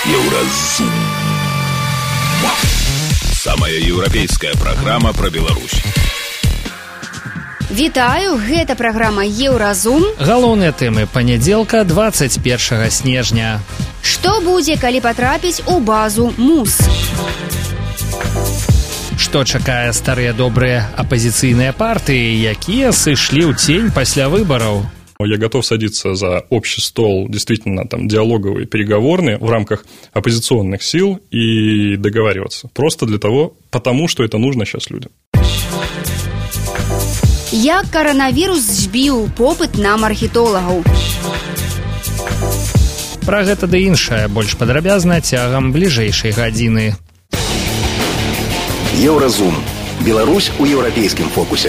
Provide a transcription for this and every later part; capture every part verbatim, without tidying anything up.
Еўразум. Самая еўрапейская праграма пра Беларусь. Вітаю, гэта праграма Еўразум. Галоўныя тэмы панядзелка двадцать першага снежня. Што будзе, калі патрапіць у базу МУС? Што чакае старыя добрыя апозіцыйныя партыі, якія сышлі ў цень пасля выбараў? Я готов садиться за общий стол, действительно, там, диалоговый, переговорный в рамках оппозиционных сил и договариваться. Просто для того, потому что это нужно сейчас людям. Як коронавірус збіў попыт на маркетолагаў? Пра гэта ды іншае больш падрабязна цягам бліжэйшай гадзіны. Еўразум. Беларусь у еўрапейскім фокусе.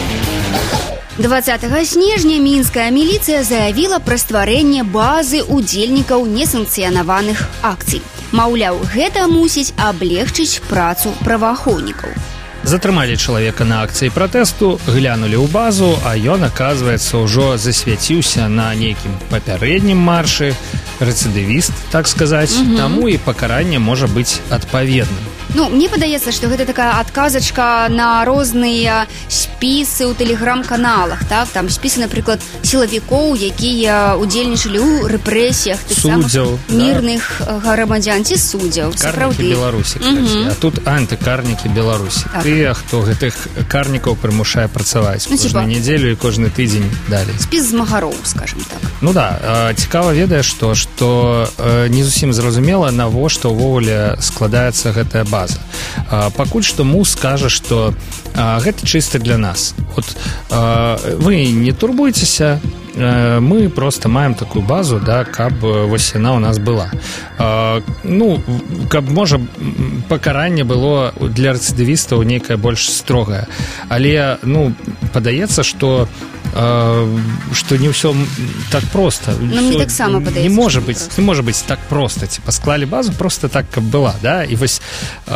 двадцатага снежня мінская міліцыя заявіла пра стварэнне базы удзельнікаў несанкцыянаваных акцый. Маўляў, гэта мусіць аблегчыць працу праваахоўнікаў. Затрымалі чалавека на акцыі пратэсту, глянулі ў базу, а ён, аказваецца, ўжо засвяціўся на нейкім папярэднім маршы, рэцыдывіст, так сказаць, угу. Таму і пакаранне можа быць адпаведным. Ну, мне падаецца, што гэта такая адказачка на розныя спісы ў тэлеграм-каналах, так? Там спісы, напрыклад, сілавікоў, якія удзельнічалі ў рэпрэсіях тых самых мірных да. грамадзян ці суддзяў. Карнікі Беларусі, кстати. Угу. А тут антыкарнікі Беларусі. Так. Тыя, хто гэтых карнікаў прымушае працаваць ну, кожную нядзелю і кожны тыдзень далей. Спіс змагароў, скажем так. Ну да, цікава ведаеш што, што не зусім зразумела, навошта ўвогуле складаецца гэтая база. Пакуль што МУС скажа, што гэта чыста для нас. Вот, вы не турбуйцеся, мы просто маем такую базу, да, каб вось яна ў нас была. Ну, каб, можа, пакаранне было для рэцыдывістаў нейкае больш строгае. Але, ну, падаецца, што што не ўсё так проста. Ну, мне таксама падаецца. Не можа быць, не можа быць так проста. Типа, склалі базу просто так, каб была, да? І вось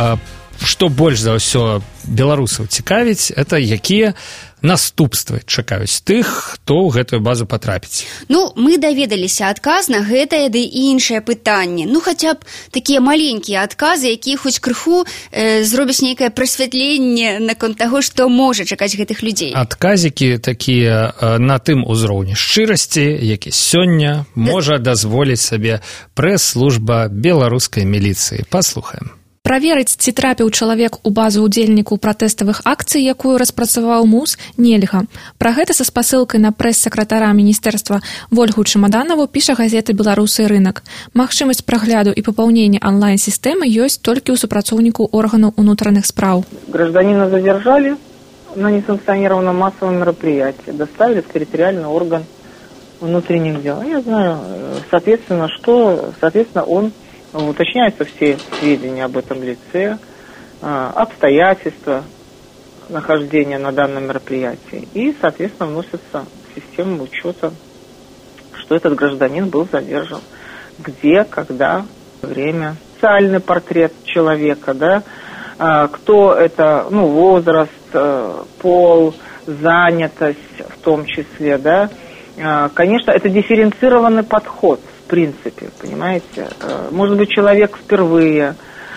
што больш за ўсё беларусаў цікавіць, это якія наступствы чакаюць тых, хто ў гэтую базу патрапіць. Ну, мы даведаліся адказ на гэтае ды іншае пытанне. Ну, хаця б такія маленькія адказы, якія хоць крыху э, зробяць нейкае прасвятленне наконт таго, што можа чакаць гэтых людзей. Адказікі такія э, на тым узроўні шчырасці, які сёння да. можа дазволіць сабе прэс-служба беларускай міліцыі. Паслухаем. Праверыць, ці трапіў чалавек у базу ўдзельнікаў пратэставых акцый, якую распрацаваў МУС, нельга. Пра гэта са спасылкай на прэс-сакратара міністэрства Вольгу Чамаданаву піша газета «Беларусы і рынак». Магчымасць прагляду і папаўнення онлайн-сістэмы ёсць толькі ў супрацоўнікаў органаў унутраных спраў. Гражданина задержали на несанкционированном массовом мероприятии, доставили в территориальный орган внутренних дел. Я знаю, соответственно, что, соответственно, он уточняются все сведения об этом лице, обстоятельства нахождения на данном мероприятии и, соответственно, вносится в систему учета, что этот гражданин был задержан, где, когда, время, социальный портрет человека, да, кто это, ну, возраст, пол, занятость в том числе, да. Конечно, это дифференцированный подход. В принципе, понимаете, может быть, человек впервые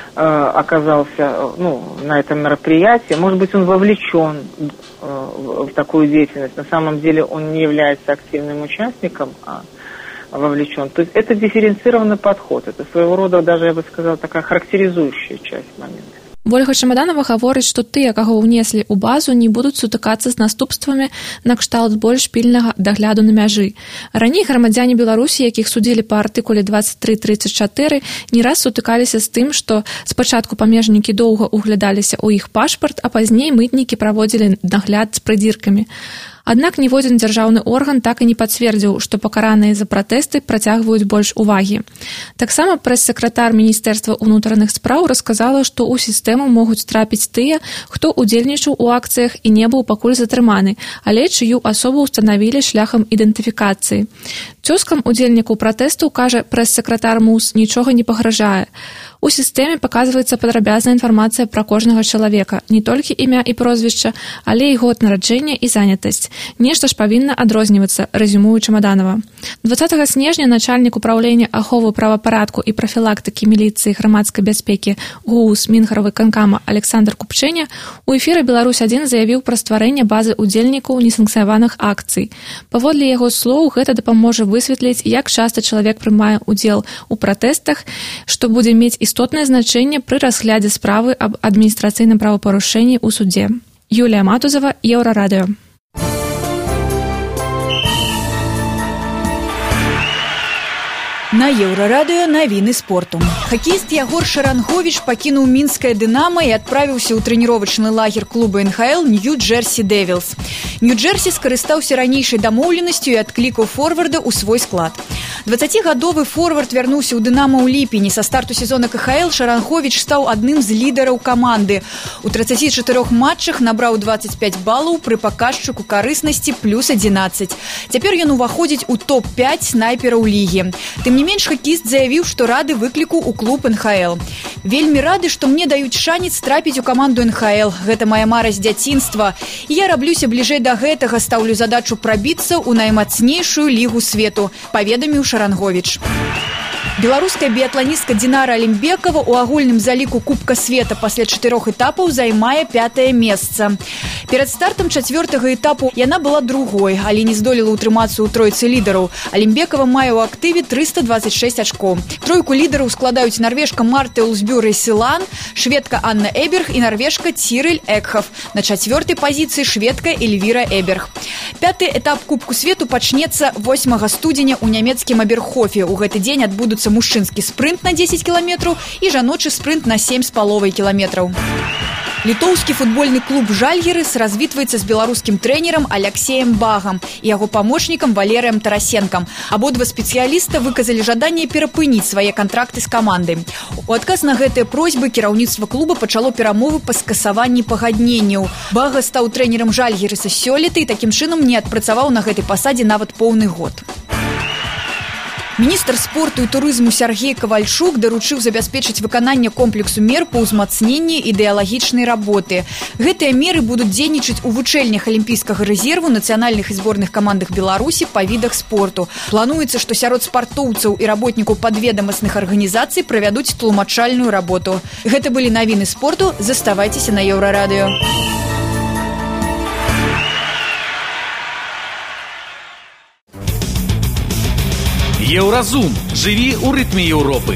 оказался, ну, на этом мероприятии, может быть, он вовлечен в такую деятельность, на самом деле он не является активным участником, а вовлечен. То есть это дифференцированный подход, это своего рода, даже, я бы сказала, такая характеризующая часть момента. Вольга Чамаданова гаворыць, што тыя, каго ўнеслі ў базу, не будуць сутыкацца з наступствамі накшталт больш пільнага дагляду на мяжы. Раней грамадзяне Беларусі, якіх судзілі па артыкуле двадцать три тридцать четыре, не раз сутыкаліся з тым, што спачатку памежнікі доўга углядаліся ў іх пашпарт, а пазней мытнікі праводзілі нагляд з прыдзіркамі. Аднак ніводзін дзяржаўны орган так і не пацвердзіў, што пакараныя за пратэсты працягваюць больш увагі. Таксама прэс-сакратар Міністэрства ўнутраных спраў расказала, што ў сістэму могуць трапіць тыя, хто удзельнічаў у акцыях і не быў пакуль затрыманы, але чыю асобу ўстанавілі шляхам ідэнтыфікацыі. Цёзкам удзельнікаў пратэсту, кажа прэс-сакратар МУС, нічога не пагражае. У сістэме паказваецца падрабязная інфармацыя пра кожнага чалавека, не толькі імя і прозвішча, але і год нараджэння і занятасць. Нешта ж павінна адрознівацца, рэзюмуе Чамаданова. дваццатага снежня начальнік управлення аховы правапарадку і прафілактыкі міліцыі грамадскай бяспекі ГУС Мінгарвыканкама Александр Купчэня у эфіры Беларусь адзін заявіў пра стварэнне базы удзельнікаў несанкцыянаваных акцый. Паводле яго слоў, гэта дапаможа высветліць, як часта чалавек прымае ўдзел у пратэстах, што будзе мець істотнае значэнне пры разглядзе справы аб адміністрацыйным правапарушэнні ў судзе. Юлія Матузова, Еўрарадыё. На Еўрарадыё навіны спорту. Хакеіст Ягор Шаранговіч пакінуў мінскае «Дынамо» і адправіўся ў трэніровачны лагер клуба эн ха эл Нью-Джерсі Дэвілс. Нью-Джерсі скарыстаўся ранейшай дамоўленасцю і адклікаў форварда ў свой склад. дваццацігадовы форвард вярнуўся ў «Дынамо» ў ліпені. Са старту сезона ка ха эл Шаранговіч стаў адным з лідараў каманды. У трыццаці чатырох матчах набраў дваццаць пяць балаў пры паказчыку карыснасці плюс адзінаццаць. Цяпер ён уваходзіць у топ пяць снайпераў лігі. Тым не менш, хакеіст заявіў, што рады выкліку ў клуб эн ха эл. Вельмі рады, што мне даюць шанец трапіць у каманду эн ха эл. Гэта моя мара з дзяцінства. І я раблюся бліжэй да гэтага, стаўлю задачу прабіцца ў наймацнейшую лігу свету, паведаміў Шаранговіч. Беларуская біятланістка Динара Алімбекова ў агульным заліку Кубка света пасля чатырох этапаў займае пятае месца. Перад стартам чацвёртага этапу яна была другой, але не здолела ўтрымацца ў тройцы лідараў. Алімбекова мае ў актыве трыста дваццаць шэсць ачкоў. Тройку лідараў складаюць нарвежка Марта Улсбюрэ-Сілан, шведка Анна Эберг і нарвежка Цірыль Экхаф. На чацвёртай пазіцыі шведка Эльвіра Эберг. Пяты этап Кубку свету пачнецца восьмага студзеня ў нямецкім Аберхофе. У гэты дзень адбудуцца мужчынскі спрынт на дзесяць кіламетраў і жаночы спрынт на сем з паловай кіламетраў. Літоўскі футбольны клуб «Жальгірыс» развітваецца з беларускім трэнерам Аляксеем Багам і яго памочнікам Валерыем Тарасенкам. Абодва спецыяліста выказалі жаданне перапыніць свае кантракты з камандай. У адказ на гэтыя просьбы кіраўніцтва клуба пачало перамовы па скасаванні пагадненняў. Бага стаў трэнерам «Жальгірыса» сёлета і такім чынам не адпрацаваў на гэтай пасадзе нават поўны год. Міністр спорту і турызму Сяргей Кавальчук даручыў забяспечыць выкананне комплексу мер па ўзмацненні ідэалагічнай работы. Гэтыя меры будуць дзейнічаць у вучэльнях алімпійскага рэзерву, нацыянальных і зборных камандах Беларусі па відах спорту. Плануецца, што сярод спартоўцаў і работнікаў падведамасных арганізацый правядуць тлумачальную работу. Гэта былі навіны спорту. Заставайцеся на Еўрарадыё. Еўразум. Жыві ў рытме Еўропы.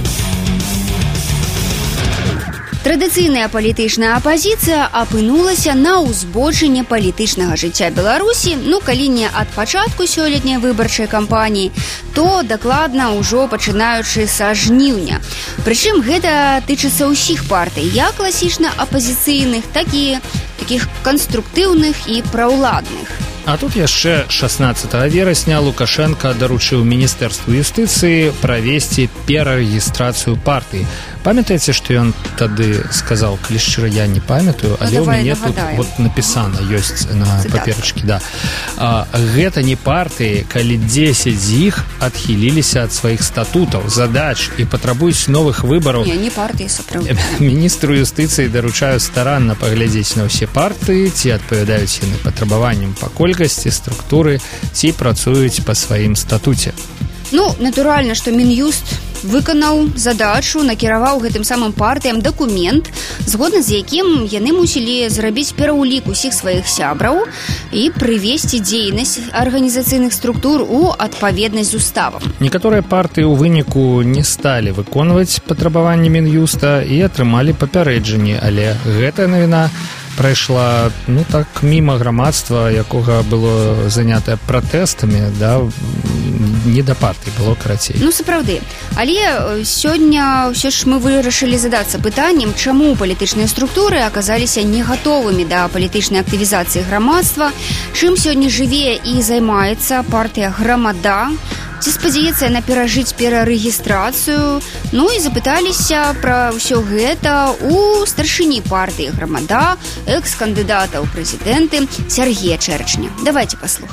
Традыцыйная палітычная апазіцыя апынулася на ўзбочыне палітычнага жыцця Беларусі, ну, калі не ад пачатку сёлетняй выбарчай кампаніі, то дакладна ўжо пачынаючы са жніўня. Прычым гэта тычыцца ўсіх партый, як класічна апазіцыйных, так і такіх канструктыўных і праўладных. А тут яшчэ шаснаццатага верасня Лукашенко даручыў міністэрству юстыцыі правесці перарэгістрацыю партыі. Памятаеце, што ён тады сказаў, калі шчыра я не памятаю, але ну, ў мяне нагадаем. тут вот напісана, ёсць на паперачкі, да. А, гэта не партыі, калі дзесяць з іх адхіліліся ад сваіх статутаў, задач і патрабуюць новых выбараў. Не, не партыі, сапраўды. Міністру юстыцыі даручаю старанна паглядзець на ўсе партыі, ці адпавядаюць яны патрабаванням па колькасці, структуры, ці працуюць па сваім статуце. Ну, натуральна, што Мін'юст выканаў задачу, накіраваў гэтым самым партыям дакумент, згодна з якім яны мусілі зрабіць пераўлік усіх сваіх сябраў і прывесці дзейнасць арганізацыйных структур у адпаведнасць з уставам. Некаторыя партыі ў выніку не сталі выконваць патрабаванні Мін'юста і атрымалі папярэджанні, але гэтая навіна прайшла, ну так, міма грамадства, якога было занятае пратэстамі, да, не да партыі было, карацей. Ну, сапраўды. Але сёння ўсё ж мы вырашылі задацца пытаннем, чаму палітычныя структуры аказаліся не гатовымі да палітычнай актывізацыі грамадства, чым сёння жыве і займаецца партыя «Грамада», ці спадзяецца яна перажыць перарэгістрацыю. Ну і запыталіся пра ўсё гэта у старшыні партыі «Грамада», экс-кандыдата ў прэзідэнты Сяргея Чэрчня. Давайте паслухаем.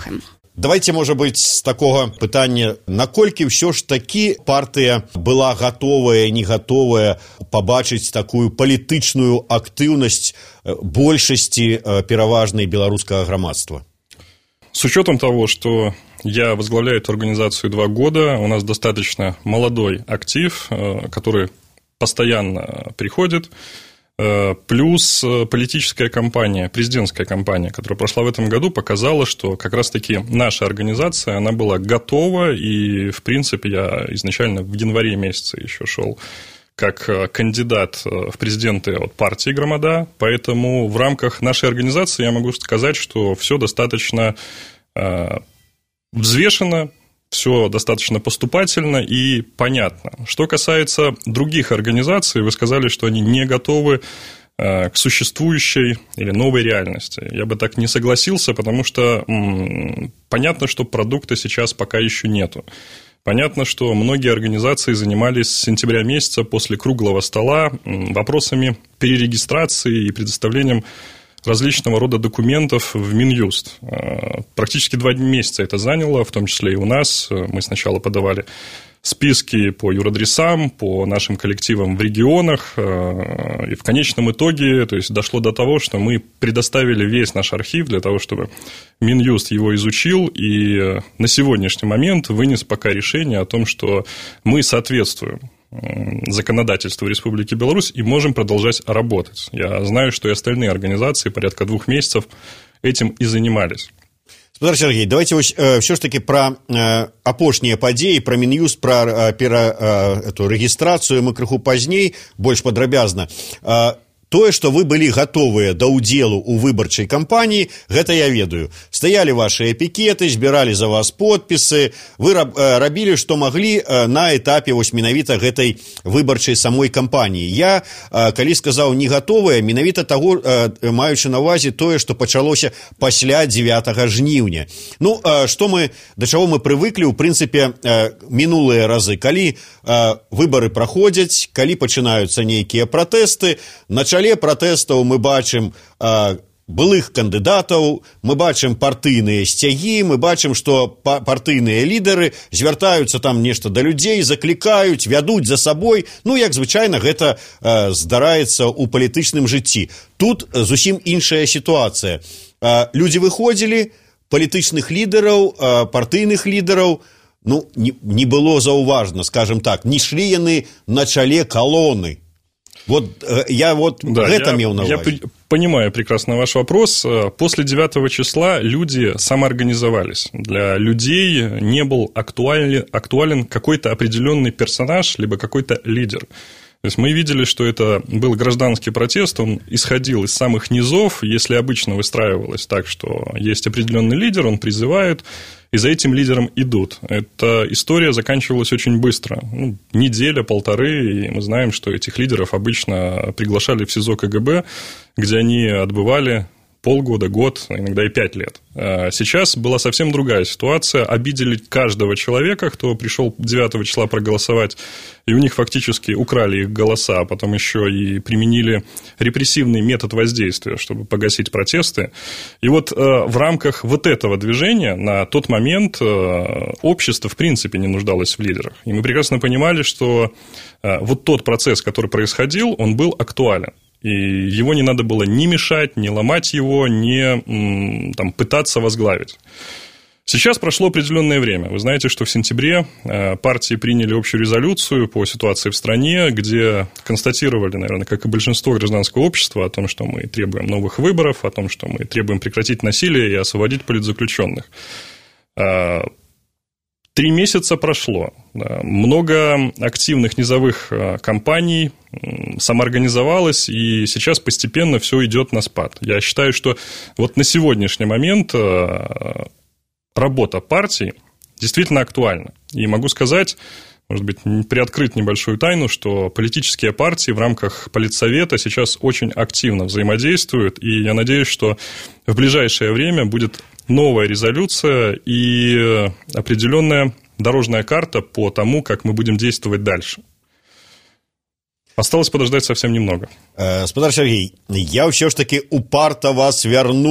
Давайте, можа быць, з такога пытання, наколькі ўсё ж такі партыя была гатовая, не гатовая пабачыць такую палітычную актыўнасць большасці пераважнай беларускага грамадства? С учетом того, что я возглавляю эту организацию два года, у нас достаточно молодой актив, который постоянно приходит, плюс политическая кампания, президентская кампания, которая прошла в этом году, показала, что как раз-таки наша организация, она была готова, и, в принципе, я изначально в январе месяце еще шел как кандидат в президенты от партии «Громада», поэтому в рамках нашей организации я могу сказать, что все достаточно взвешено, все достаточно поступательно и понятно. Что касается других организаций, вы сказали, что они не готовы к существующей или новой реальности. Я бы так не согласился, потому что м- понятно, что продукта сейчас пока еще нету. Понятно, что многие организации занимались с сентября месяца после круглого стола вопросами перерегистрации и предоставлением различного рода документов в Минюст. Практически два месяца это заняло, в том числе и у нас. Мы сначала подавали списки по юрадресам, по нашим коллективам в регионах, и в конечном итоге, то есть, дошло до того, что мы предоставили весь наш архив для того, чтобы Минюст его изучил, и на сегодняшний момент вынес пока решение о том, что мы соответствуем законодательству Республики Беларусь и можем продолжать работать. Я знаю, что и остальные организации порядка двух месяцев этим и занимались. Спадар Сергей, давайте вось, э, все ж таки про э, апошнія падзеі, про Мін'юст, про э, пера, э, эту рэгістрацыю мы крыху пазней, больш падрабязна. Э, Тое, што вы былі гатовыя да ўдзелу ў выбарчай кампаніі, гэта я ведаю. Стаялі вашыя пікеты, збіралі за вас подпісы, вы рабілі, што маглі на этапе вось менавіта гэтай выбарчай самой кампаніі. Я, калі сказаў не гатовая, менавіта таго, маючы на ўвазе тое, што пачалося пасля дзевятага жніўня. Ну, што мы, да чаго мы прывыклі, у прынцыпе, мінулыя разы, калі выбары праходзяць, калі пачынаюцца нейкія пратэсты, начальнікі Але пратэстаў мы бачым а, былых кандыдатаў, мы бачым партыйныя сцягі, мы бачым, што па- партыйныя лідары звяртаюцца там нешта да людзей, заклікаюць, вядуць за сабой. Ну, як звычайна, гэта а, здараецца ў палітычным жыцці. Тут зусім іншая сітуацыя. А, людзі выходзілі, палітычных лідараў, а, партыйных лідараў, ну, не, не было заўважна, скажем так, не шлі яны на чале калоны. Вот я вот да, это имел на увазі. Я понимаю прекрасно ваш вопрос. После девятого числа люди самоорганизовались. Для людей не был актуален, актуален какой-то определенный персонаж, либо какой-то лидер. То есть мы видели, что это был гражданский протест, он исходил из самых низов. Если обычно выстраивалось так, что есть определенный лидер, он призывает, и за этим лидером идут. Эта история заканчивалась очень быстро. Ну, неделя, полторы, и мы знаем, что этих лидеров обычно приглашали в СИЗО КГБ, где они отбывали полгода, год, иногда и пять лет. Сейчас была совсем другая ситуация. Обидели каждого человека, кто пришел девятого числа проголосовать, и у них фактически украли их голоса, а потом еще и применили репрессивный метод воздействия, чтобы погасить протесты. И вот в рамках вот этого движения на тот момент общество в принципе не нуждалось в лидерах. И мы прекрасно понимали, что вот тот процесс, который происходил, он был актуален. И его не надо было ни мешать, ни ломать его, ни там, пытаться возглавить. Сейчас прошло определенное время. Вы знаете, что в сентябре партии приняли общую резолюцию по ситуации в стране, где констатировали, наверное, как и большинство гражданского общества, о том, что мы требуем новых выборов, о том, что мы требуем прекратить насилие и освободить политзаключенных. Три месяца прошло. Много активных низовых компаний самоорганизовалось, и сейчас постепенно все идет на спад. Я считаю, что вот на сегодняшний момент работа партий действительно актуальна. И могу сказать, может быть, приоткрыть небольшую тайну, что политические партии в рамках Политсовета сейчас очень активно взаимодействуют, и я надеюсь, что в ближайшее время будет новая резолюция и определенная дорожная карта по тому, как мы будем действовать дальше. Осталось подождать совсем немного. Спадар Сергей, я ўсё ж таки упарта вас вярну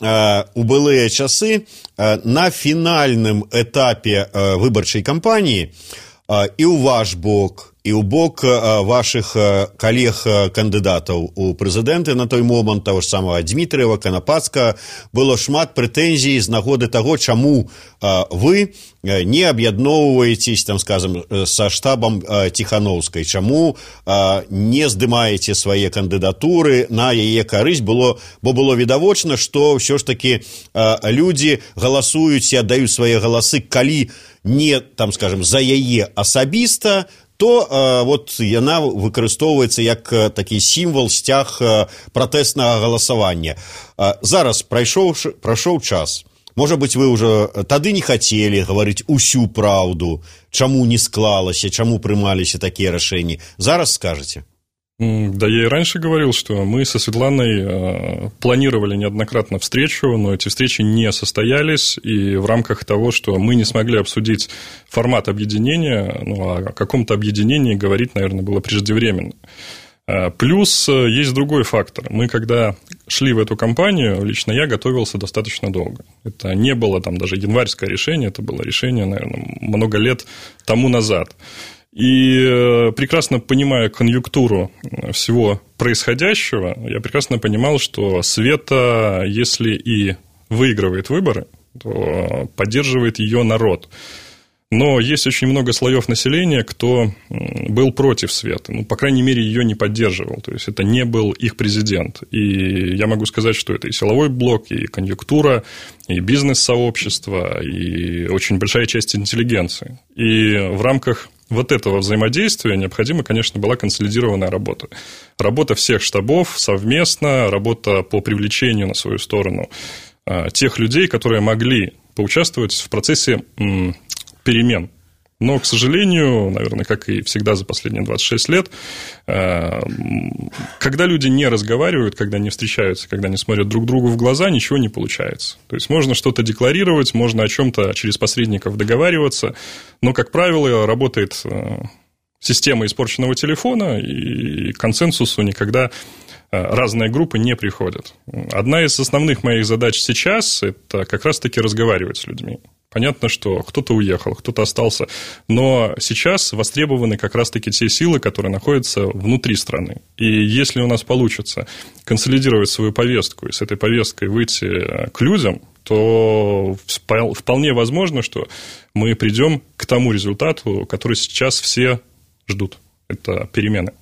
у былыя часы на фінальным этапе выбарчай кампаніі і ў ваш бок, і ў бок вашых калег-кандыдатаў у прэзідэнты на той момант, таго ж самага Дмітрыева, Канапацкага, было шмат прэтэнзій з нагоды таго, чаму вы не аб'ядноўваецесь, там, скажем, са штабам Ціхановскай, чаму не здымаеце свае кандыдатуры на яе карысць, было, бо было відавочна, што ўсё ж такі людзі галасуюць і аддаюць свае галасы, калі не, там, скажем, за яе асабіста, то э, вот яна выкарыстоўваецца як э, такі сімвал, сцяг э, пратэснага галасавання. Э, зараз прайшоў, прайшоў час. Можа быць, вы ўжо тады не хацелі гаварыць усю праўду, чаму не склалася, чаму прымаліся такія рашэнні. Зараз скажаце? Да, я и раньше говорил, что мы со Светланой э, планировали неоднократно встречу, но эти встречи не состоялись, и в рамках того, что мы не смогли обсудить формат объединения, ну, о каком-то объединении говорить, наверное, было преждевременно. Э, плюс э, есть другой фактор. Мы, когда шли в эту кампанию, лично я готовился достаточно долго. Это не было там даже январское решение, это было решение, наверное, много лет тому назад. И прекрасно понимая конъюнктуру всего происходящего, я прекрасно понимал, что Света, если и выигрывает выборы, то поддерживает ее народ. Но есть очень много слоев населения, кто был против Светы, ну, по крайней мере, ее не поддерживал, то есть это не был их президент. И я могу сказать, что это и силовой блок, и конъюнктура, и бизнес-сообщество, и очень большая часть интеллигенции. И в рамках вот этого взаимодействия необходима, конечно, была консолидированная работа. Работа всех штабов совместно, работа по привлечению на свою сторону тех людей, которые могли поучаствовать в процессе перемен. Но, к сожалению, наверное, как и всегда за последние двадцать шесть лет, когда люди не разговаривают, когда не встречаются, когда не смотрят друг другу в глаза, ничего не получается. То есть можно что-то декларировать, можно о чем-то через посредников договариваться, но, как правило, работает система испорченного телефона, и к консенсусу никогда разные группы не приходят. Одна из основных моих задач сейчас – это как раз-таки разговаривать с людьми. Понятно, что кто-то уехал, кто-то остался, но сейчас востребованы как раз-таки те силы, которые находятся внутри страны. И если у нас получится консолидировать свою повестку и с этой повесткой выйти к людям, то вполне возможно, что мы придем к тому результату, который сейчас все ждут. Это перемены.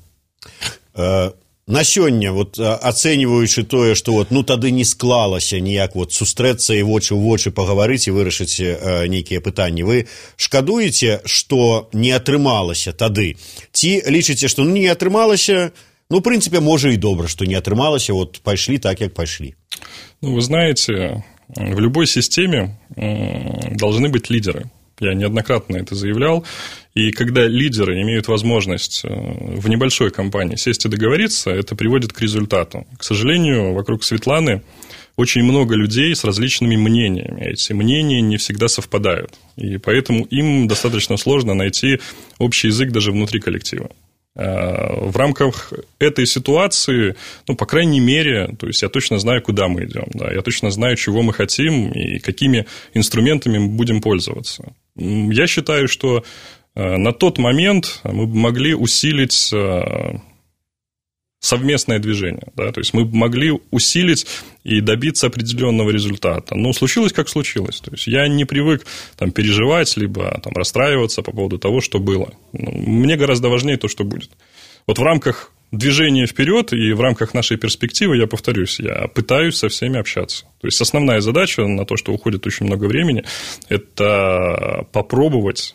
На сёння, вот, ацэньваючы тое, што вот, ну, тады не склалася ніяк вот, сустрэцца і вочы ў вочы пагаварыць і вырашыць э, нейкія пытанні, вы шкадуеце, што не атрымалася тады? Ці лічыце, што ну, не атрымалася, ну, в прынцыпе, можа і добра, што не атрымалася, вот, пайшлі так, як пайшлі? Ну, вы знаете, в любой системе должны быть лидеры. Я неоднократно это заявлял. И когда лидеры имеют возможность в небольшой компании сесть и договориться, это приводит к результату. К сожалению, вокруг Светланы очень много людей с различными мнениями. Эти мнения не всегда совпадают. И поэтому им достаточно сложно найти общий язык даже внутри коллектива. В рамках этой ситуации, ну, по крайней мере, то есть я точно знаю, куда мы идем, да, я точно знаю, чего мы хотим и какими инструментами мы будем пользоваться. Я считаю, что на тот момент мы бы могли усилить совместное движение, да, то есть мы могли усилить и добиться определенного результата. Но случилось, как случилось. То есть я не привык там, переживать, либо там, расстраиваться по поводу того, что было. Мне гораздо важнее то, что будет. Вот в рамках движения вперед и в рамках нашей перспективы, я повторюсь, я пытаюсь со всеми общаться. То есть основная задача, на то, что уходит очень много времени, это попробовать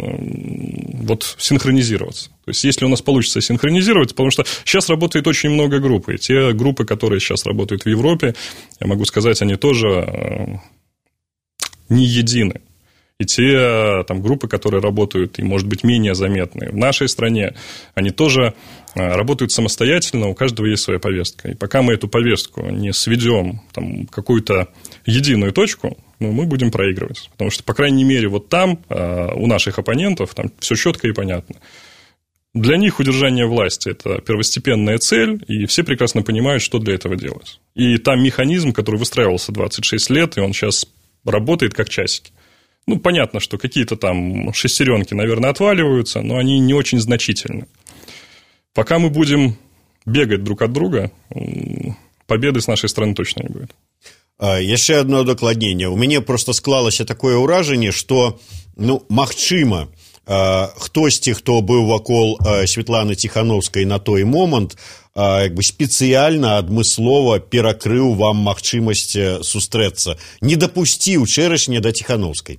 вот синхронизироваться. То есть, если у нас получится синхронизировать, потому что сейчас работает очень много групп, и те группы, которые сейчас работают в Европе, я могу сказать, они тоже не едины. И те там, группы, которые работают и, может быть, менее заметные в нашей стране, они тоже работают самостоятельно, у каждого есть своя повестка. И пока мы эту повестку не сведем в какую-то единую точку, ну, мы будем проигрывать. Потому что, по крайней мере, вот там у наших оппонентов там все четко и понятно. Для них удержание власти – это первостепенная цель, и все прекрасно понимают, что для этого делать. И там механизм, который выстраивался двадцать шесть лет, и он сейчас работает как часики. Ну, понятно, что какие-то там шестеренки, наверное, отваливаются, но они не очень значительны. Пока мы будем бегать друг от друга, победы с нашей страны точно не будет. Яшчэ одно дакладненне. У мяне просто склалася такое ўражанне, што, ну, магчыма, хтосьці, хто быў вакол Святланы Ціхановскай на той момант, як бы спецыяльна, адмыслова перакрыў вам магчымасць сустрэцца, не дапусціў чэрашня да Тихановской.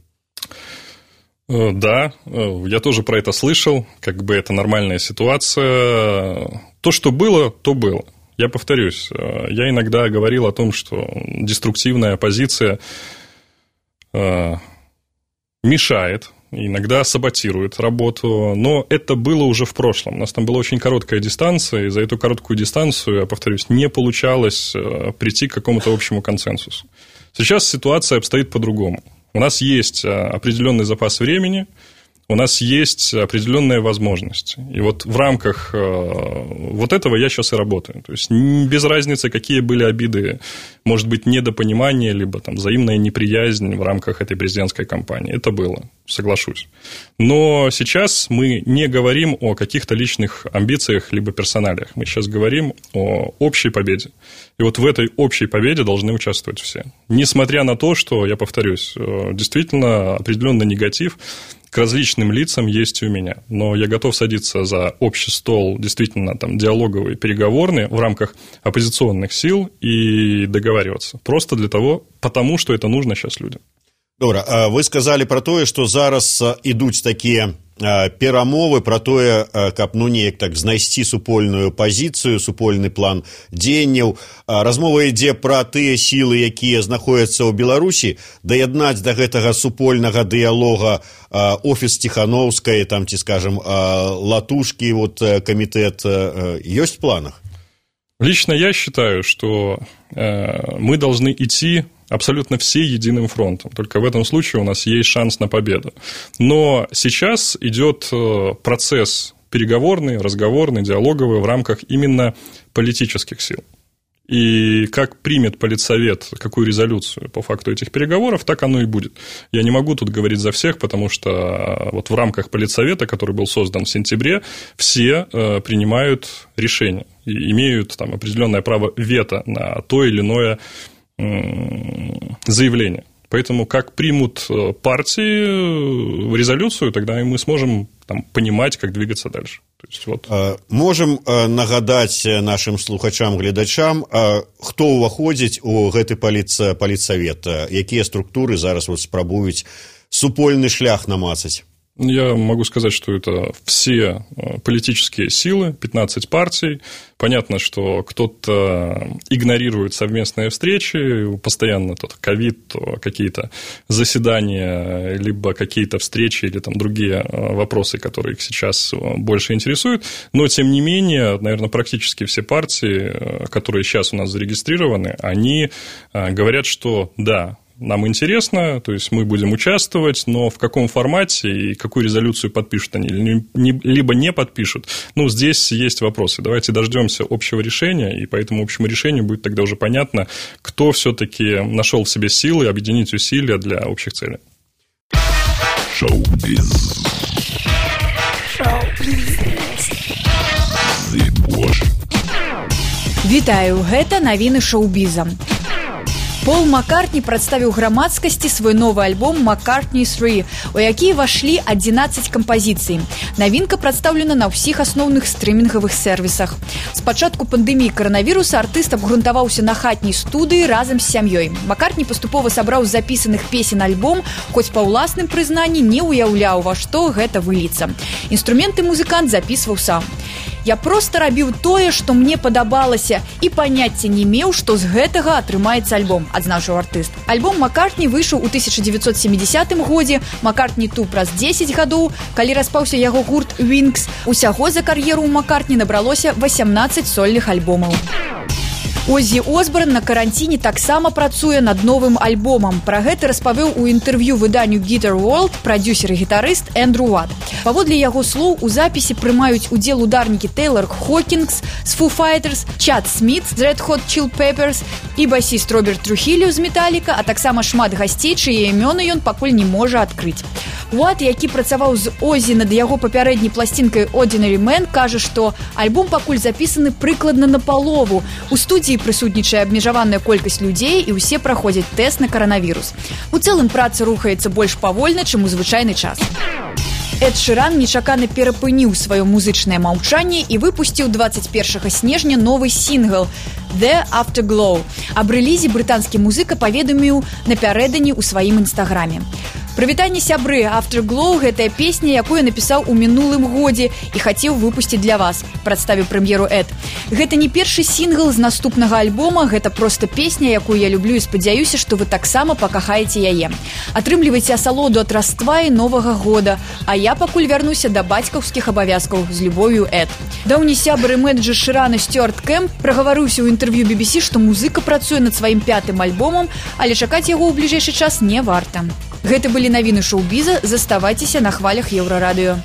Да, я тоже про это слышал, как бы это нормальная ситуация. То, что было, то было. Я повторюсь, я иногда говорил о том, что деструктивная оппозиция мешает, иногда саботирует работу, но это было уже в прошлом. У нас там была очень короткая дистанция, и за эту короткую дистанцию, я повторюсь, не получалось прийти к какому-то общему консенсусу. Сейчас ситуация обстоит по-другому. У нас есть определенный запас времени, у нас есть определенная возможность. И вот в рамках вот этого я сейчас и работаю. То есть без разницы, какие были обиды, может быть, недопонимание, либо там взаимная неприязнь в рамках этой президентской кампании. Это было, соглашусь. Но сейчас мы не говорим о каких-то личных амбициях либо персоналиях. Мы сейчас говорим о общей победе. И вот в этой общей победе должны участвовать все. Несмотря на то, что, я повторюсь, действительно определенный негатив к различным лицам есть и у меня. Но я готов садиться за общий стол, действительно, там, диалоговый, переговорный в рамках оппозиционных сил и договариваться. Просто для того, потому что это нужно сейчас людям. Добра, вы сказали про тое, што зараз ідуць такія перамовы про тое, каб ну неяк так знайсці супольную пазіцыю, супольны план дзеянняў. Размова ідзе пра тыя сілы, якія знаходзяцца ў Беларусі, даяднаць да гэтага супольнага дыялога офіс Тихановскай, там, ці скажем, Латушкі, вот камітэт, ёсць в планах? Лично я считаю, что мы должны идти абсолютно все единым фронтом. Только в этом случае у нас есть шанс на победу. Но сейчас идет процесс переговорный, разговорный, диалоговый в рамках именно политических сил. И как примет Политсовет какую резолюцию по факту этих переговоров, так оно и будет. Я не могу тут говорить за всех, потому что вот в рамках Политсовета, который был создан в сентябре, все принимают решения и имеют там определенное право вето на то или иное заявление. Поэтому как примут партии резолюцию, тогда и мы сможем там понимать, как двигаться дальше. То есть, вот. Можем нагадать нашим слухачам, глядачам, хто ўваходзіць у гэты Политсовет, якія структуры зараз вот спрабуюць супольны шлях намацаць? Я могу сказать, что это все политические силы, пятнадцать партий. Понятно, что кто-то игнорирует совместные встречи, постоянно то ковид, то какие-то заседания, либо какие-то встречи или там другие вопросы, которые их сейчас больше интересуют. Но, тем не менее, наверное, практически все партии, которые сейчас у нас зарегистрированы, они говорят, что да, нам интересно, то есть мы будем участвовать, но в каком формате и какую резолюцию подпишут они, либо не подпишут, ну, здесь есть вопросы. Давайте дождемся общего решения, и по этому общему решению будет тогда уже понятно, кто все-таки нашел в себе силы объединить усилия для общих целей. Шоу-биз. Вітаю, гэта навіны шоу-біза. Пол Маккартні прадставіў грамадскасці свой новы альбом «Маккартні три», у які ўвайшлі адзінаццаць кампазіцый. Навінка прадстаўлена на ўсіх асноўных стрымінгавых сервісах. З пачатку пандэміі каранавіруса артыст абгрунтаваўся на хатняй студыі разам з сям'ёй. Маккартні паступова сабраў з запісаных песен альбом, хоць па ўласным прызнанні не ўяўляў, во што гэта выліцца. Інструменты музыкант запісваў сам. Я проста рабіў тое, што мне падабалася, і паняцця не меў, што з гэтага атрымаецца альбом, адзначыў артыст. Альбом Маккартні выйшаў у тысяча дзевяцьсот семидесятым годзе, Маккартні два праз дзесяць гадоў, калі распаўся яго гурт Wings. Усяго за кар'еру ў Маккартні набралося васямнаццаць сольных альбомаў. Оззі Осборн на каранціне таксама працуе над новым альбомам. Пра гэта распавёў у інтэрв'ю выданню Guitar World прадзюсер і гітарыст Эндрю Уат. Паводле яго слоў, у запісе прымаюць удзел ударнікі Тейлор Хокінс з Foo Fighters, Чад Сміт з Red Hot Chili Peppers і басіст Роберт Трухіліо з Металліка, а таксама шмат гасцей, чые імёны ён пакуль не можа адкрыць. Уат, які працаваў з Оззі над яго папярэдняй пласцінкай Ordinary Man, кажа, што альбом пакуль запісаны прыкладна на палову. У студыі прысутнічае абмежаваная колькасць людзей і ўсе праходзяць тэст на каранавірус. У цэлым праца рухаецца больш павольна, чым у звычайны час. Эд Шыран нечакана перапыніў сваё музычнае маўчанне і выпусціў дваццаць першага снежня новы сінгл «The Afterglow». Аб рэлізе брытанскі музыка паведаміў напярэдадні ў сваім інстаграме. Прывітанне, сябры, «Afterglow» – гэтая песня, якую напісаў у мінулым годзе і хацеў выпусціць для вас, прадставіў прэм'еру Эд. Гэта не першы сінгл з наступнага альбома, гэта проста песня, якую я люблю і спадзяюся, што вы таксама пакахаеце яе. Атрымлівайце асалоду ад раства і новага года, а я пакуль вярнуся да бацькаўскіх абавязкаў з любов'ю Эд. Даўні сябр і менеджер Шырана Стюарт Кэмп прагаварыўся ў інтэрв'ю би би си, што музыка працуе над сваім пятым альбомам, але чакаць яго ў бліжэйшы час не варта. Гэта былі навіны шоу-біза, заставайцеся на хвалях Еўрарадыё.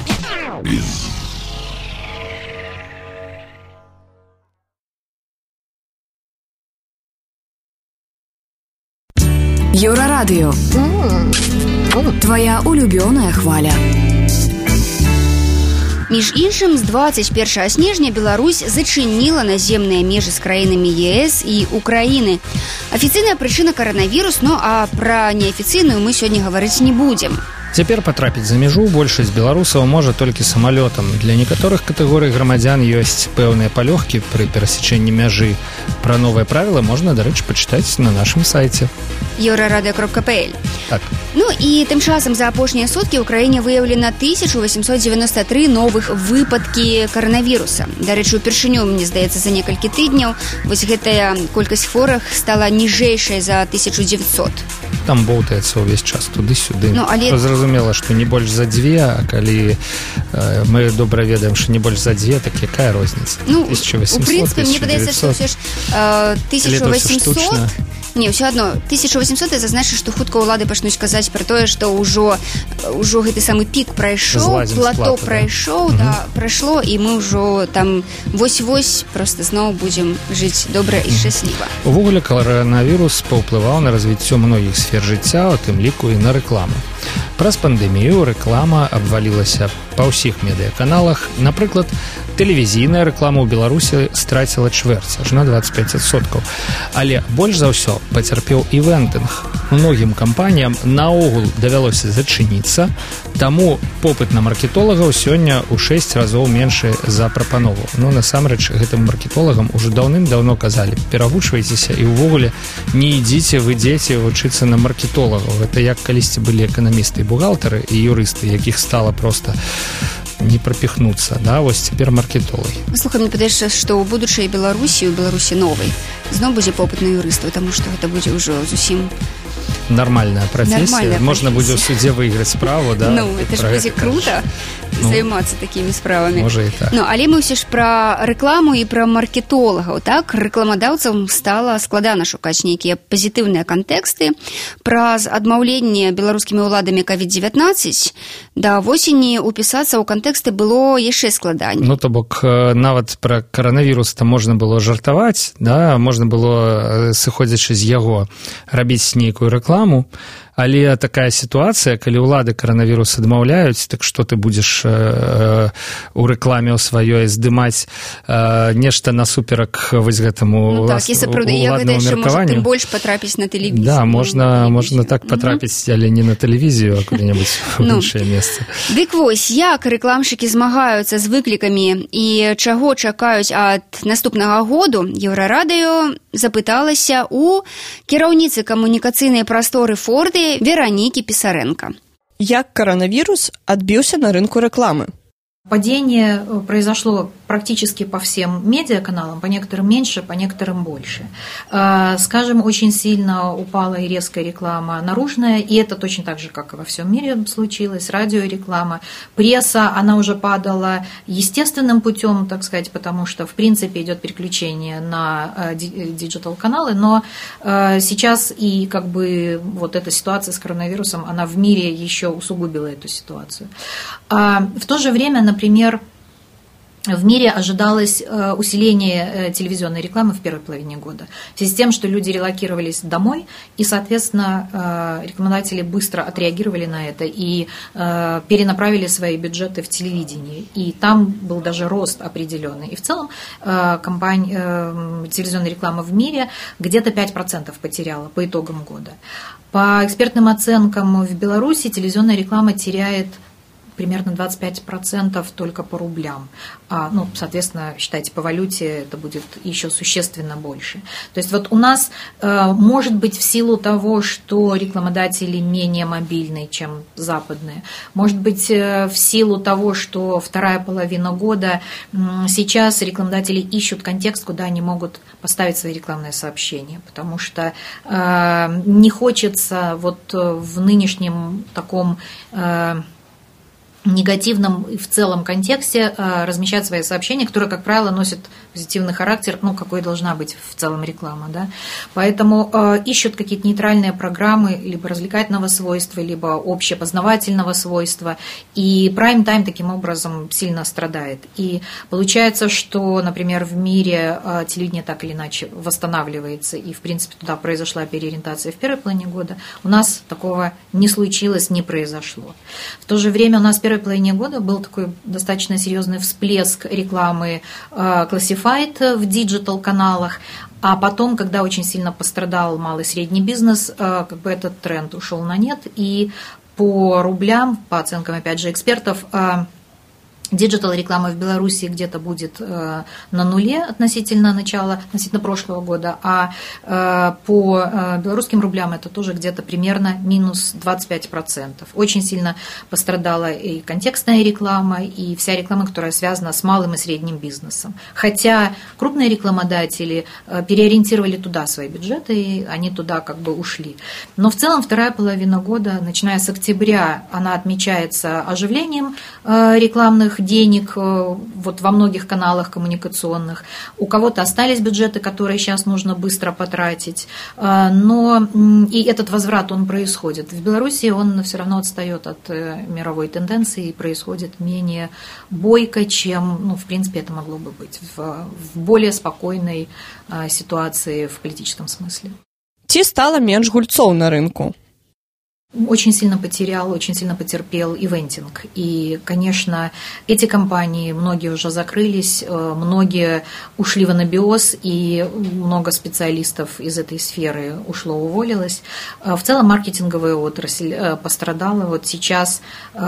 Еўрарадыё. Твоя улюбёная хваля. Між іншым, з дваццаць першага снежня Беларусь зачыніла наземныя межы з краінамі е эс і Украіны. Афіцыйная прычына каранавірус, ну а пра неафіцыйную мы сёння гаварыць не будзем. Цяпер патрапіць за мяжу большасць беларусаў можа толькі самалётам. Для некаторых катэгорый грамадзян ёсць пэўныя палёгкі пры перасечэнні мяжы. Пра новыя правілы можна, дарэчы, пачытаць на нашым сайце еўрарадыё кропка пэ эль. Так. Ну і тым часам за апошнія суткі ў краіне выяўлена тысяча восемьсот девяносто три новых выпадкі каранавіруса. Дарэчы, упершыню, мне здаецца, за некалькі тыдняў вось гэтая колькасць хворых стала ніжэйшай за тысячу дзевяцьсот. Там боўтаецца ўвесь час туды-сюды. Ну, але... Зразумела, што не больш за дзве, а калі э, мы добра ведаем, што не больш за дзве, так якая розніца? Ну, тысяча восемьсот, у прынцыпе, мне падаецца, што ўсё ж э, тысяча восемьсот... Не, ўсё адно, тысяча восемьсот это значыць, што хутка ўлады пачнуць казаць пра тое, што ўжо ўжо гэты самы пік прайшоў, плато прайшоў, да, да, прайшло, і мы ўжо там вось-вось проста зноў будзем жыць добра і шчасліва. Увогуле, каранавірус паўплываў на развіццё многіх сфер жыцця, у тым ліку і на рэкламу. Праз пандэмію рэклама абвалілася па ўсіх медыяканалах. Напрыклад, тэлевізійная рэклама ў Беларусі страціла чвэрць, аж на двадцать пять адсоткаў. Але больш за ўсё пацярпеў івентынг. Многім кампаніям наогул давялося зачыніцца, таму попыт на маркетолагаў сёння ў шэсць разоў меншы за прапанову. Ну, насамрэч, гэтым маркетолагам ужо даўным-даўно казалі: перавучвайцеся і ўвогуле не ідзіце вы, дзеці, вучыцца на маркетолагаў. Гэта як калісьці былі эканамісты і бухгалтары і юрысты, якіх стала проста не прапіхнуцца, да, вось цяпер маркетолагі. Слухай, мне падаецца, што ў будучай Беларусі, у Беларусі новай, зноў будзе попыт на юрыстаў, таму што гэта будзе ўжо зусім нармальная прафесія. Нормальная Можна профессия. будзе ў судзе выйграць справу, да? Ну, это ж будзе круто, ну, займацца такімі справамі. Можа і так. Ну, але мы ўсё ж пра рэкламу і пра маркетолагаў, так? Рэкламадаўцам стала складана шукаць нейкія пазітыўныя кантэксты. Праз адмаўленне беларускімі ўладамі ковід дзевятнаццаць да восені упісацца ў кантэксты было яшчэ складаней. Ну, то бок, нават пра каранавірус там можна было жартаваць, да? Можна было, сыходзячы з яго, рабіць нейкую рэкламу, але такая сітуацыя, калі ўлады каранавірус адмаўляюць, так што ты будзеш э, у рэкламе ў сваёй здымаць э, нешта насуперак вось гэтаму ну, так, уладнаму меркаванню. Тым больш патрапіць на тэлевізію. Да, можна, ну, можна так патрапіць, mm-hmm. але не на тэлевізію, а куды-небудзь у ну, іншае месца. Дык вось, як рэкламшыкі змагаюцца з выклікамі і чаго чакаюць ад наступнага году, Еўрарадыё запыталася у кіраўніцы камунікацыйнай прасторы Форды Веронікі Писаренко. Як коронавирус отбился на рынку рекламы? Падение произошло практически по всем медиаканалам, по некоторым меньше, по некоторым больше. Скажем, очень сильно упала и резкая реклама наружная, и это точно так же, как и во всем мире случилось, радиореклама. Пресса, она уже падала естественным путем, так сказать, потому что, в принципе, идет переключение на диджитал-каналы, но сейчас и как бы вот эта ситуация с коронавирусом, она в мире еще усугубила эту ситуацию. В то же время, например, в мире ожидалось усиление телевизионной рекламы в первой половине года, в связи с тем, что люди релокировались домой, и, соответственно, рекламодатели быстро отреагировали на это и перенаправили свои бюджеты в телевидение. И там был даже рост определенный. И в целом компания, телевизионная реклама в мире где-то пять процентов потеряла по итогам года. По экспертным оценкам в Беларуси телевизионная реклама теряет примерно двадцать пять процентов только по рублям. А, ну, соответственно, считайте, по валюте это будет еще существенно больше. То есть вот у нас, может быть, в силу того, что рекламодатели менее мобильные, чем западные, может быть, в силу того, что вторая половина года сейчас рекламодатели ищут контекст, куда они могут поставить свои рекламные сообщения, потому что не хочется вот в нынешнем таком негативном и в целом контексте размещать свои сообщения, которые, как правило, носят позитивный характер, ну, какой должна быть в целом реклама, да. Поэтому э, ищут какие-то нейтральные программы либо развлекательного свойства, либо общепознавательного свойства, и прайм-тайм таким образом сильно страдает. И получается, что, например, в мире э, телевидение так или иначе восстанавливается, и, в принципе, туда произошла переориентация в первой половине года, у нас такого не случилось, не произошло. В то же время у нас в первой половине года был такой достаточно серьезный всплеск рекламы э, классификации в диджитал-каналах, а потом, когда очень сильно пострадал малый и средний бизнес, как бы этот тренд ушел на нет, и по рублям, по оценкам, опять же, экспертов, диджитал-реклама в Беларуси где-то будет на нуле относительно начала, относительно прошлого года, а по белорусским рублям это тоже где-то примерно минус двадцать пять процентов. Очень сильно пострадала и контекстная реклама, и вся реклама, которая связана с малым и средним бизнесом. Хотя крупные рекламодатели переориентировали туда свои бюджеты, и они туда как бы ушли. Но в целом вторая половина года, начиная с октября, она отмечается оживлением рекламных денег вот во многих каналах коммуникационных. У кого-то остались бюджеты, которые сейчас нужно быстро потратить, но и этот возврат, он происходит. В Беларуси он все равно отстает от мировой тенденции и происходит менее бойко, чем, ну, в принципе, это могло бы быть в, в более спокойной ситуации в политическом смысле. Ці стало меньше гульцов на рынку? Очень сильно потерял, очень сильно потерпел ивентинг. И, конечно, эти компании, многие уже закрылись, многие ушли в анабиоз, и много специалистов из этой сферы ушло, уволилось. В целом маркетинговая отрасль пострадала. Вот сейчас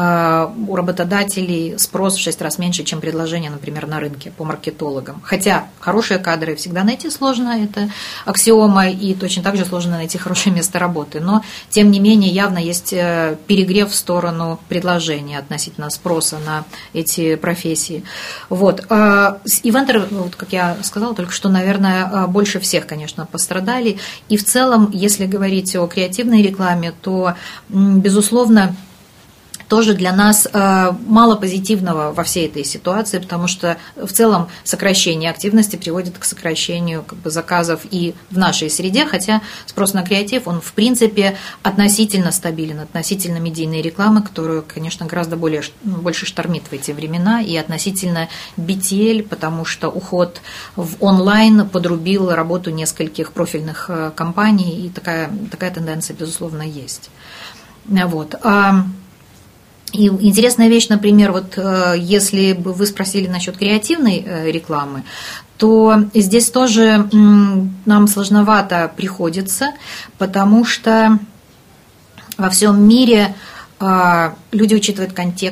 у работодателей спрос в шесть раз меньше, чем предложение, например, на рынке по маркетологам. Хотя хорошие кадры всегда найти сложно, это аксиома, и точно так же сложно найти хорошее место работы. Но, тем не менее, явно есть перегрев в сторону предложения относительно спроса на эти профессии. Вот. Ивентеры, вот, как я сказала только что, наверное, больше всех, конечно, пострадали. И в целом, если говорить о креативной рекламе, то, безусловно, тоже для нас мало позитивного во всей этой ситуации, потому что в целом сокращение активности приводит к сокращению как бы заказов и в нашей среде, хотя спрос на креатив, он в принципе относительно стабилен, относительно медийной рекламы, которую, конечно, гораздо более, больше штормит в эти времена, и относительно би ти эл, потому что уход в онлайн подрубил работу нескольких профильных компаний, и такая, такая тенденция, безусловно, есть. Вот. И интересная вещь, например, вот если бы вы спросили насчет креативной рекламы, то здесь тоже нам сложновато приходится, потому что во всем мире люди учитывают контекст,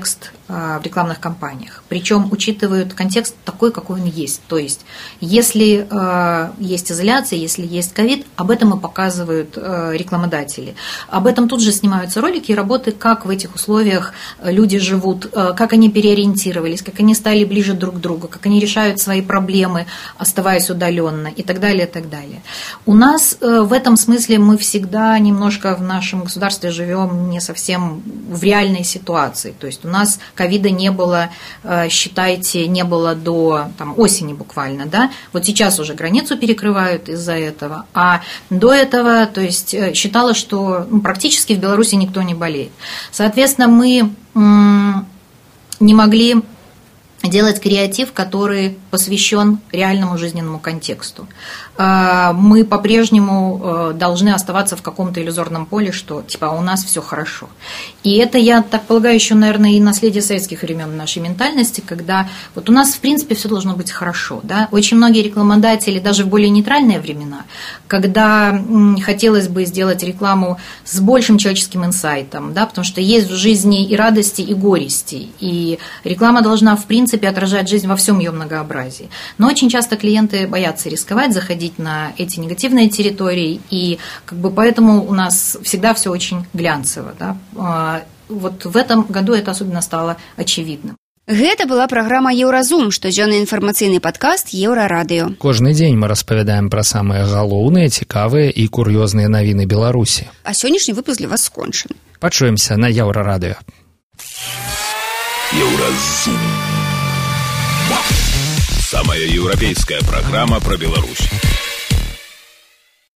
в рекламных кампаниях. Причем учитывают контекст такой, какой он есть. То есть, если есть изоляция, если есть ковид, об этом и показывают рекламодатели. Об этом тут же снимаются ролики и работы, как в этих условиях люди живут, как они переориентировались, как они стали ближе друг к другу, как они решают свои проблемы, оставаясь удаленно и так далее, и так далее. У нас в этом смысле мы всегда немножко в нашем государстве живем не совсем в реальной ситуации. То есть у нас ковида не было, считайте, не было до там, осени буквально, да? Вот сейчас уже границу перекрывают из-за этого, а до этого, то есть считалось, что ну, практически в Беларуси никто не болеет. Соответственно, мы м- не могли делать креатив, который посвящен реальному жизненному контексту. Мы по-прежнему должны оставаться в каком-то иллюзорном поле, что типа у нас все хорошо. И это, я так полагаю, еще, наверное, и наследие советских времен нашей ментальности, когда вот у нас, в принципе, все должно быть хорошо. Да? Очень многие рекламодатели, даже в более нейтральные времена, когда хотелось бы сделать рекламу с большим человеческим инсайтом, да, потому что есть в жизни и радости, и горести, и реклама должна, в принципе, отражать жизнь во всем ее многообразии. Но очень часто клиенты боятся рисковать, заходить на эти негативные территории, и как бы поэтому у нас всегда все очень глянцево. Да? Вот в этом году это особенно стало очевидным. Гэта была праграма «Еўразум», штодзённы інфармацыйны падкаст «Еўрарадыё». Кожны дзень мы распавядаем пра самыя галоўныя, цікавыя і кур'ёзныя навіны Беларусі. А сённяшні выпуск для вас скончаны. Пачуемся на «Еўрарадыё». «Еўразум». Самая европейская программа про Беларусь.